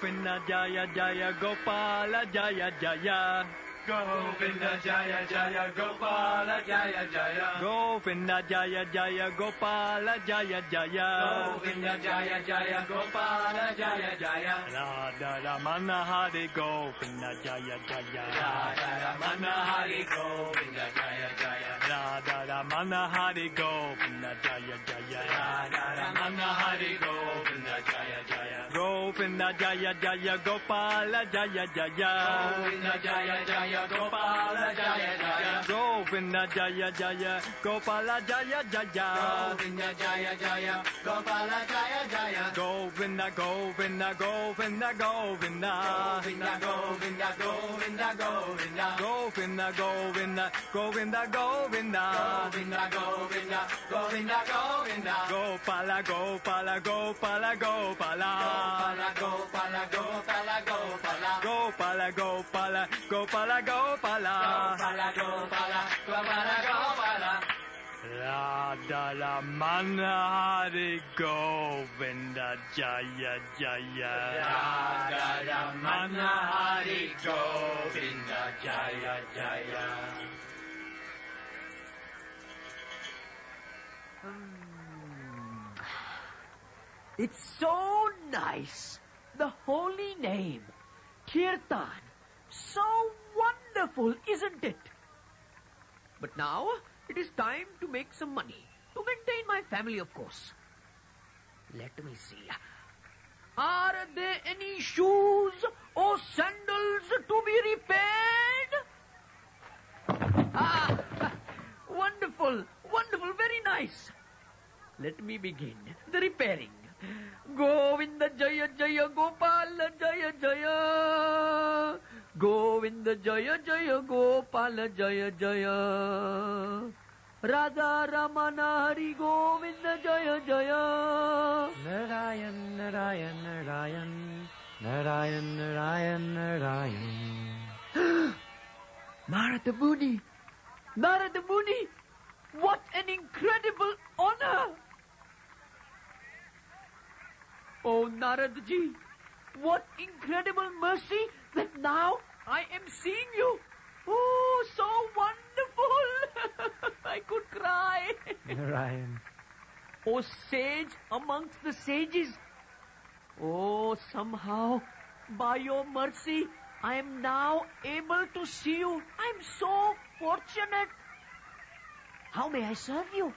Govinda Jaya Jaya Gopala Jaya Jaya. Govinda Jaya Jaya Gopala Jaya Jaya. Govinda Jaya Jaya Gopala Jaya Jaya. Govinda Jaya Jaya Gopala Jaya Jaya. Radha Ramana Hari Govinda Jaya Jaya. Radha Ramana Hari Govinda Jaya Jaya. Radha Ramana Hari Govinda Jaya Jaya. Radha Ramana Hari Govinda Jaya Jaya. Govinda Jaya Jaya Gopala Jaya Jaya. Govinda Jaya Jaya Gopala Jaya Jaya. Govinda Jaya Jaya Gopala Jaya Jaya. Govinda Jaya Jaya Gopala Jaya Jaya. Govinda Govinda Govinda Govinda. Govinda Govinda Govinda Govinda. Govinda Govinda Govinda Govinda. Govinda Govinda Govinda Govinda. Gopala Gopala Gopala Gopala. Gopala Gopala Gopala Gopala. Gopala Gopala Gopala Gopala. Gopala Gopala Gopala Gopala. Radha Ramana Hari Govinda Jaya Jaya. Radha Ramana Hari Govinda Jaya Jaya. It's so nice. The holy name. Kirtan. So wonderful, isn't it? But now, it is time to make some money. To maintain my family, of course. Let me see. Are there any shoes or sandals to be repaired? Wonderful, wonderful, very nice. Let me begin the repairing. Govinda Jaya Jaya Gopala Jaya Jaya. Govinda Jaya Jaya Gopala Jaya Jaya. Radha Ramana Hari Govinda Jaya Jaya. Narayan, Narayan, Narayan, Narayan, Narayan, Narayan. Narada Muni! Narada Muni! What an incredible honor! Oh, Naradaji, what incredible mercy that now I am seeing you. Oh, so wonderful. I could cry. Narayan. Oh, sage amongst the sages. Oh, somehow, by your mercy, I am now able to see you. I am so fortunate. How may I serve you?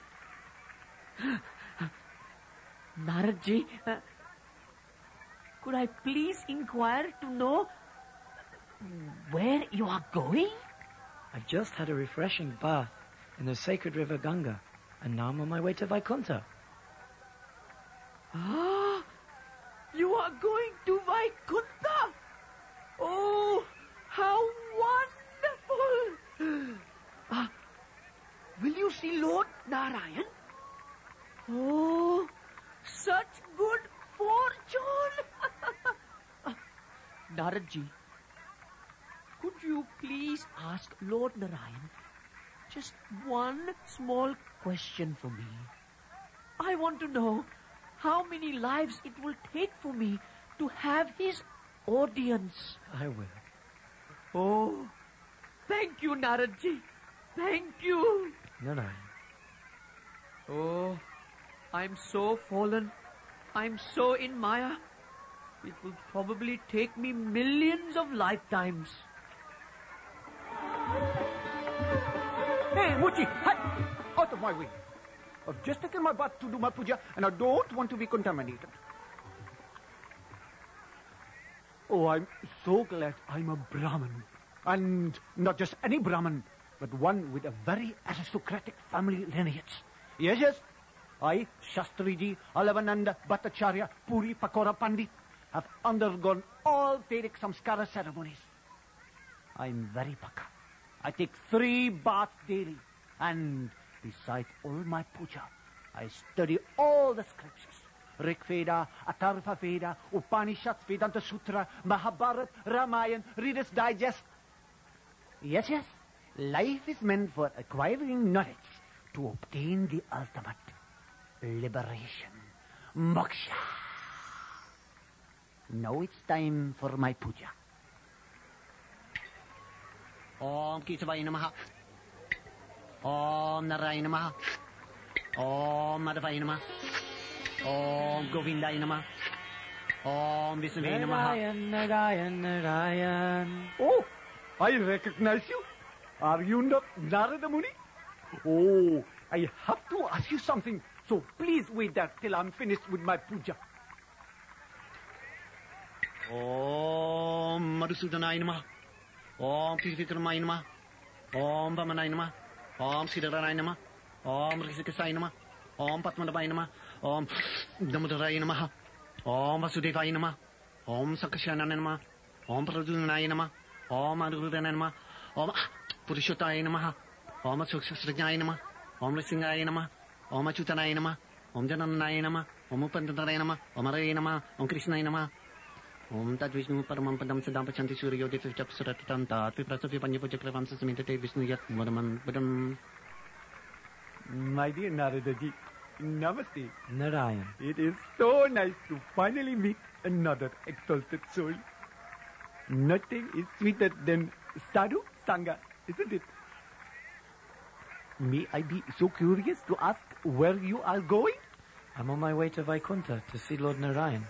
Naradji, could I please inquire to know where you are going? I've just had a refreshing bath in the sacred river Ganga, and now I'm on my way to Vaikuntha. Ah, you are going to Vaikuntha? Oh, how wonderful! Will you see Lord Narayan? Oh, such good fortune! Naradji, could you please ask Lord Narayan just one small question for me? I want to know how many lives it will take for me to have his audience. I will. Oh, thank you, Naradji. Thank you. Narayan. Oh, I'm so fallen. I'm so in Maya. It will probably take me millions of lifetimes. Hey, Muchi! Hi! Out of my way. I've just taken my bath to do my puja and I don't want to be contaminated. Oh, I'm so glad I'm a Brahmin. And not just any Brahmin, but one with a very aristocratic family lineage. Yes, yes. I, Shastriji, Alavananda, Bhattacharya, Puri, Pakora Pandit, have undergone all Vedic samskara ceremonies. I'm very paka. I take 3 baths daily. And besides all my puja, I study all the scriptures. Rig Veda, Atharva Veda, Upanishads, Vedanta Sutra, Mahabharata, Ramayana, Reader's Digest. Yes, yes. Life is meant for acquiring knowledge to obtain the ultimate liberation. Moksha. Now it's time for my puja. Om Kesavaya Namaha. Om Narayana Namaha. Om Madhavaya Namaha. Om Govindaya Namaha. Om Vishnuvaya Namaha. Narayan, Narayan, Narayan. Oh, I recognize you. Are you not Narada Muni? Oh, I have to ask you something. So please wait there till I'm finished with my puja. Om Madhusudanaya Namaha. Om Trivikramaya Namaha. Om Vamanaya Namaha. Om Siddharaya Namaha. Om Rishikesaya Namaha. Om Padmanabhaya Namaha. Om Damodaraya Namaha. Om Vasudevaya Namaha. Om Sakashanaya Namaha. Om Pradyumnaya Namaha. Om Anuruddhaya Namaha. Om Purushottaya Namaha. Om Sukshasrajnaya Namaha. Om Risingaya Namaha. Om Achutanaya Namaha. Om Jananaya Namaha. Om Upandantaraya Namaha. Om Araya Namaha. Om Krishnaya Namaha. Om Tad Vishnu Paramam Padam Sadam Pachanti Suryo Dev Jap Suratatam Tat Viprasavi Panyapujakravam Sasamita Te Vishnu Yat Vadaman Padam. My dear Naradaji, Namaste. Narayan. It is so nice to finally meet another exalted soul. Nothing is sweeter than sadhu sangha, isn't it? May I be so curious to ask where you are going? I'm on my way to Vaikunta to see Lord Narayan.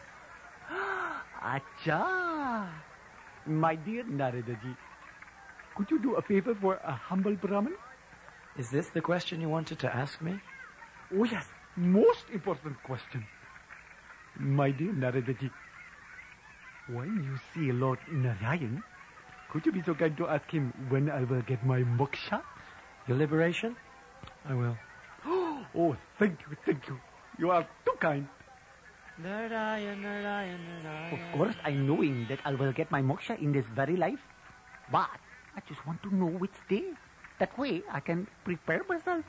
Acha! My dear Naradaji, could you do a favor for a humble Brahmin? Is this the question you wanted to ask me? Oh yes, most important question. My dear Naradaji, when you see Lord Narayan, could you be so kind to ask him when I will get my moksha? Your liberation? I will. Oh, thank you, thank you. You are too kind. Narayan, Narayan, Narayan. Of course, I knowing that I will get my moksha in this very life. But I just want to know which day. That way I can prepare myself.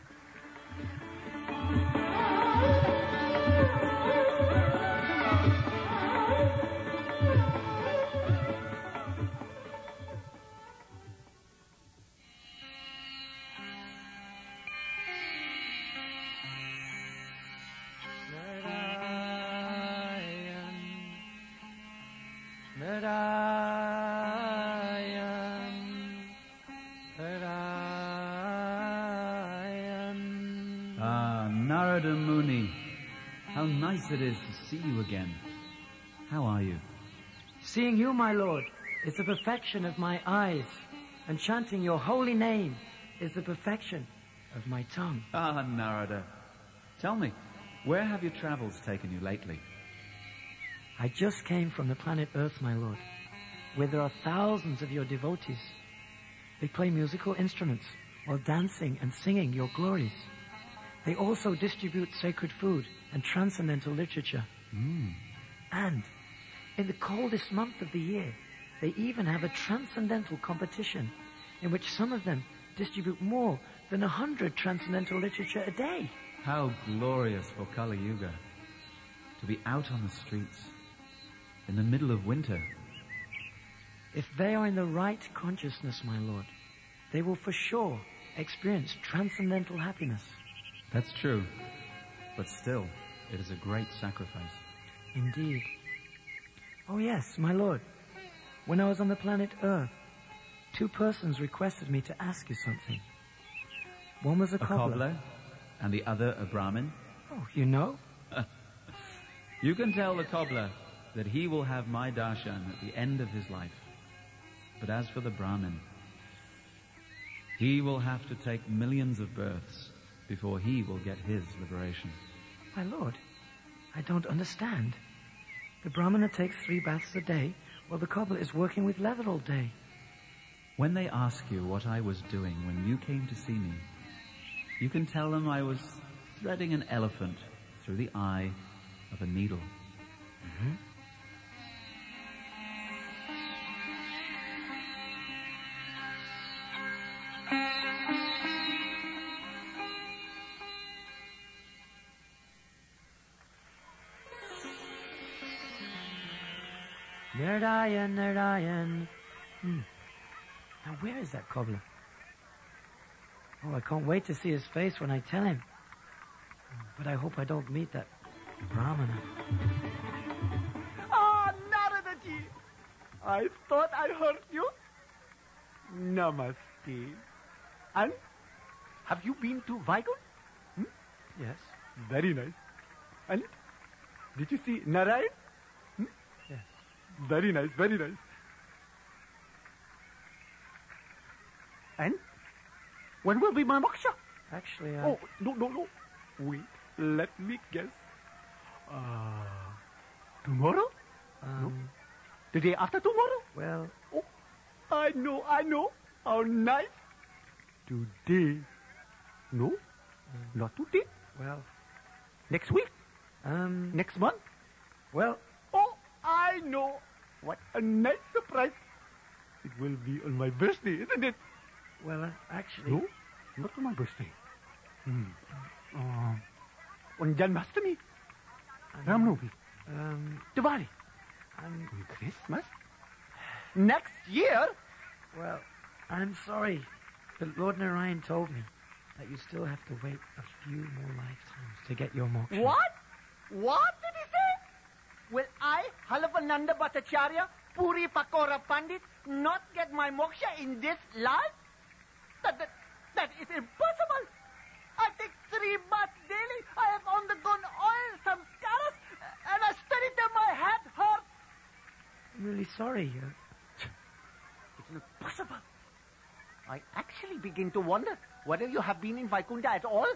Narayan, Narayan. Ah, Narada Muni. How nice it is to see you again. How are you? Seeing you, my lord, is the perfection of my eyes, and chanting your holy name is the perfection of my tongue. Ah, Narada. Tell me, where have your travels taken you lately? I just came from the planet Earth, my lord, where there are thousands of your devotees. They play musical instruments while dancing and singing your glories. They also distribute sacred food and transcendental literature. And in the coldest month of the year, they even have a transcendental competition in which some of them distribute more than 100 transcendental literature a day. How glorious for Kali Yuga. To be out on the streets in the middle of winter. If they are in the right consciousness, my lord, they will for sure experience transcendental happiness. That's true. But still, it is a great sacrifice. Indeed. Oh yes, my lord. When I was on the planet Earth, 2 persons requested me to ask you something. One was a cobbler. And the other a Brahmin. Oh, you know? You can tell the cobbler that he will have my darshan at the end of his life. But as for the Brahmin, he will have to take millions of births before he will get his liberation. My lord, I don't understand. The Brahmana takes 3 baths a day, while the cobbler is working with leather all day. When they ask you what I was doing when you came to see me, you can tell them I was threading an elephant through the eye of a needle. Narayan, Narayan. Now where is that cobbler? Oh, I can't wait to see his face when I tell him. But I hope I don't meet that Brahmana. Ah, Narada I thought I hurt you. Namaste. And have you been to Vaikuntha? Yes. Very nice. And did you see Narayan? Yes. Very nice, very nice. And when will be my moksha? Actually, Oh, no. Wait, let me guess. Tomorrow? No. The day after tomorrow? Well, Oh, I know. How nice. Today. No, not today. well, Next week? Next month? well, Oh, I know. What a nice surprise. It will be on my birthday, isn't it? well, actually, No, not on my birthday. On Janmashtami, Ramnavami, Diwali, I'm, on Christmas. Next year? well, I'm sorry, but Lord Narayan told me that you still have to wait a few more lifetimes to get your moksha. What? What did he say? Will I, Halavananda Bhattacharya, Puri Pakora Pandit, not get my moksha in this life? That is impossible. I take 3 baths daily. I have undergone oil, samskaras, and I studied them. My head hurts. I'm really sorry. It's not possible. I actually begin to wonder whether you have been in Vaikuntha at all.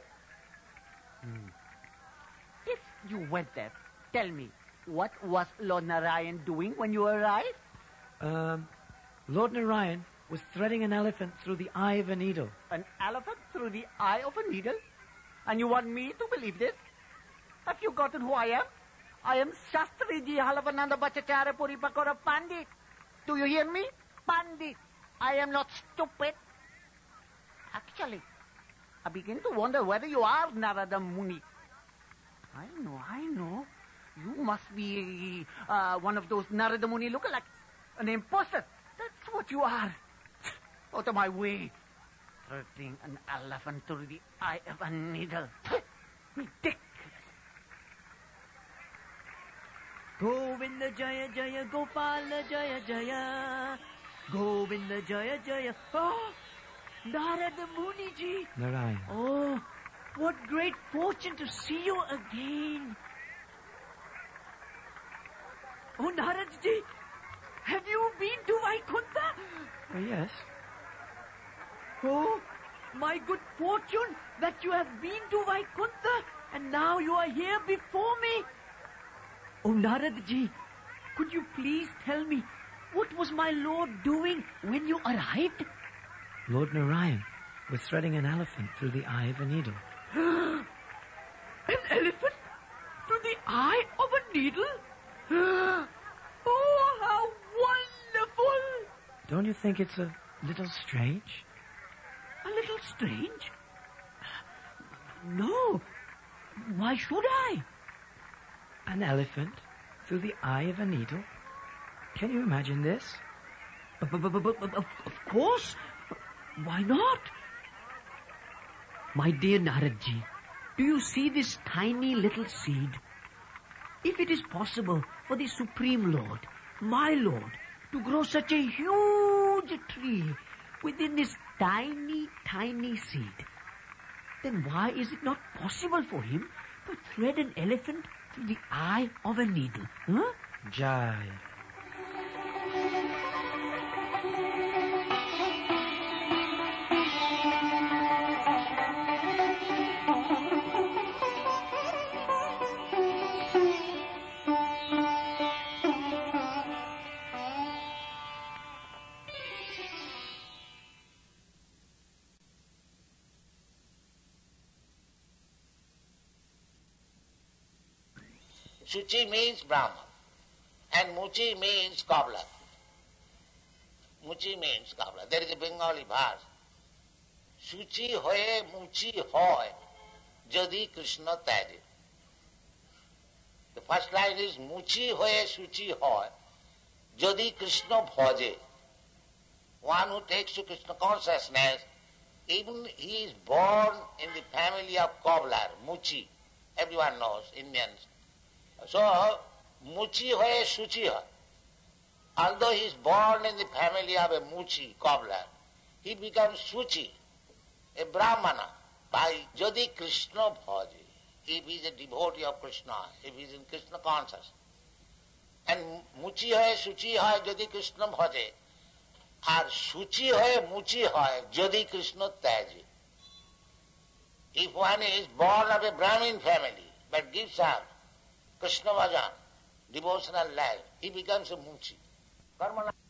If you went there, tell me, what was Lord Narayan doing when you arrived? Lord Narayan was threading an elephant through the eye of a needle. An elephant through the eye of a needle? And you want me to believe this? Have you gotten who I am? I am Shastriji Halavananda Bhattacharya Puri Pakora Pandit. Do you hear me? Pandit. I am not stupid. Actually, I begin to wonder whether you are Narada Muni. I know. You must be one of those Narada Muni lookalikes. An imposter. That's what you are. Out of my way. Threading an elephant through the eye of a needle. Ridiculous. Govinda Jaya Jaya Gopala Jaya Jaya. Govinda Jaya Jaya. Oh, Narada Muni ji. Narayan. Oh, what great fortune to see you again. Oh, Narad ji, have you been to Vaikuntha? Oh, yes. Oh, my good fortune that you have been to Vaikuntha and now you are here before me. Oh, Narad ji, could you please tell me what was my Lord doing when you arrived? Lord Narayan was threading an elephant through the eye of a needle. An elephant through the eye of a needle? Oh, how wonderful! Don't you think it's a little strange? A little strange? No. Why should I? An elephant through the eye of a needle? Can you imagine this? Of course. Why not? My dear Naradji, do you see this tiny little seed? If it is possible for the Supreme Lord, my Lord, to grow such a huge tree within this tiny, tiny seed, then why is it not possible for him to thread an elephant through the eye of a needle? Huh? Jai. Shuchi means Brahman, and Muchi means cobbler. Muchi means cobbler. There is a Bengali verse. Shuchi hoye muchi hoy, jadi Krishna taje. The first line is Muchi hoye shuchi hoy, jadi Krishna bhaje. One who takes to Krishna consciousness, even he is born in the family of cobbler, Muchi. Everyone knows, Indians. So, Muchi hoye shuchi hoy. Although he is born in the family of a Muchi cobbler, he becomes Suchi, a Brahmana, by Jadi Krishna Bhaji. If he is a devotee of Krishna, if he is in Krishna conscious. And Muchi hoye, Suchi hoye, Jadi Krishna Bhaje. Ar Suchi hoye, Muchi hoye, Jadi Krishna Taje. If one is born of a Brahmin family, but gives up Krishna Bhajan, devotional life, he becomes a Muchi. Karmana